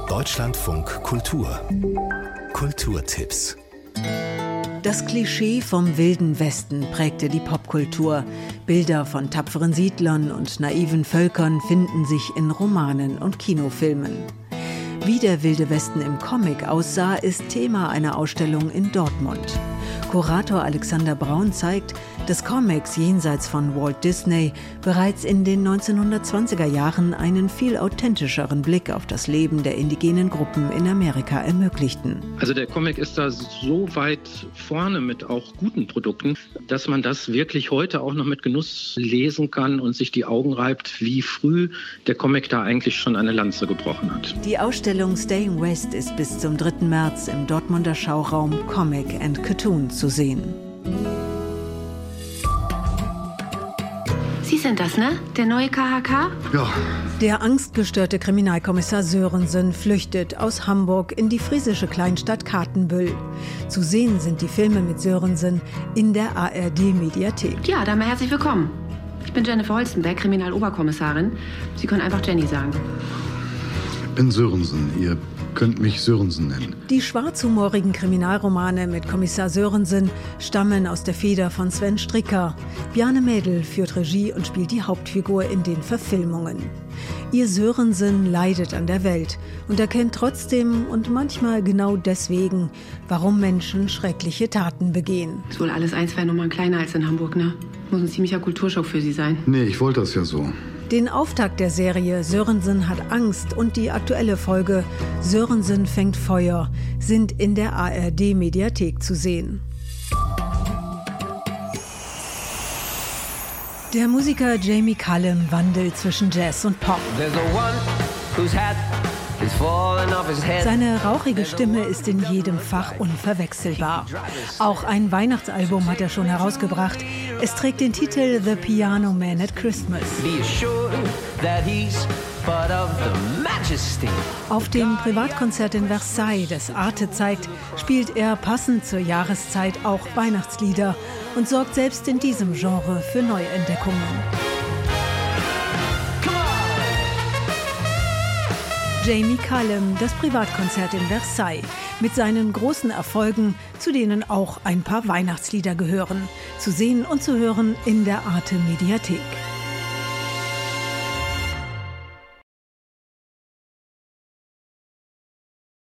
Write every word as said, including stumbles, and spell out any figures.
Deutschlandfunk Kultur. Kulturtipps. Das Klischee vom Wilden Westen prägte die Popkultur. Bilder von tapferen Siedlern und naiven Völkern finden sich in Romanen und Kinofilmen. Wie der Wilde Westen im Comic aussah, ist Thema einer Ausstellung in Dortmund. Kurator Alexander Braun zeigt, dass Comics jenseits von Walt Disney bereits in den neunzehnhundertzwanziger Jahren einen viel authentischeren Blick auf das Leben der indigenen Gruppen in Amerika ermöglichten. Also der Comic ist da so weit vorne mit auch guten Produkten, dass man das wirklich heute auch noch mit Genuss lesen kann und sich die Augen reibt, wie früh der Comic da eigentlich schon eine Lanze gebrochen hat. Die Ausstellung Staying West ist bis zum dritten März im Dortmunder Schauraum Comic and Cartoon zu sehen. Sie sind das, ne? Der neue K H K? Ja. Der angstgestörte Kriminalkommissar Sörensen flüchtet aus Hamburg in die friesische Kleinstadt Kathenbüll. Zu sehen sind die Filme mit Sörensen in der A R D-Mediathek. Ja, dann mal herzlich willkommen. Ich bin Jennifer Holstenberg, Kriminaloberkommissarin. Sie können einfach Jenny sagen. Ich bin Sörensen. Ihr könnt mich Sörensen nennen. Die schwarzhumorigen Kriminalromane mit Kommissar Sörensen stammen aus der Feder von Sven Stricker. Bjarne Mädel führt Regie und spielt die Hauptfigur in den Verfilmungen. Ihr Sörensen leidet an der Welt und erkennt trotzdem und manchmal genau deswegen, warum Menschen schreckliche Taten begehen. Ist wohl alles ein, zwei Nummern kleiner als in Hamburg, ne? Muss ein ziemlicher Kulturschock für Sie sein. Nee, ich wollte das ja so. Den Auftakt der Serie Sörensen hat Angst und die aktuelle Folge Sörensen fängt Feuer sind in der A R D-Mediathek zu sehen. Der Musiker Jamie Cullum wandelt zwischen Jazz und Pop. Seine rauchige Stimme ist in jedem Fach unverwechselbar. Auch ein Weihnachtsalbum hat er schon herausgebracht. Es trägt den Titel The Piano Man at Christmas. Auf dem Privatkonzert in Versailles, das Arte zeigt, spielt er passend zur Jahreszeit auch Weihnachtslieder und sorgt selbst in diesem Genre für Neuentdeckungen. Jamie Cullum, das Privatkonzert in Versailles, mit seinen großen Erfolgen, zu denen auch ein paar Weihnachtslieder gehören. Zu sehen und zu hören in der Arte Mediathek.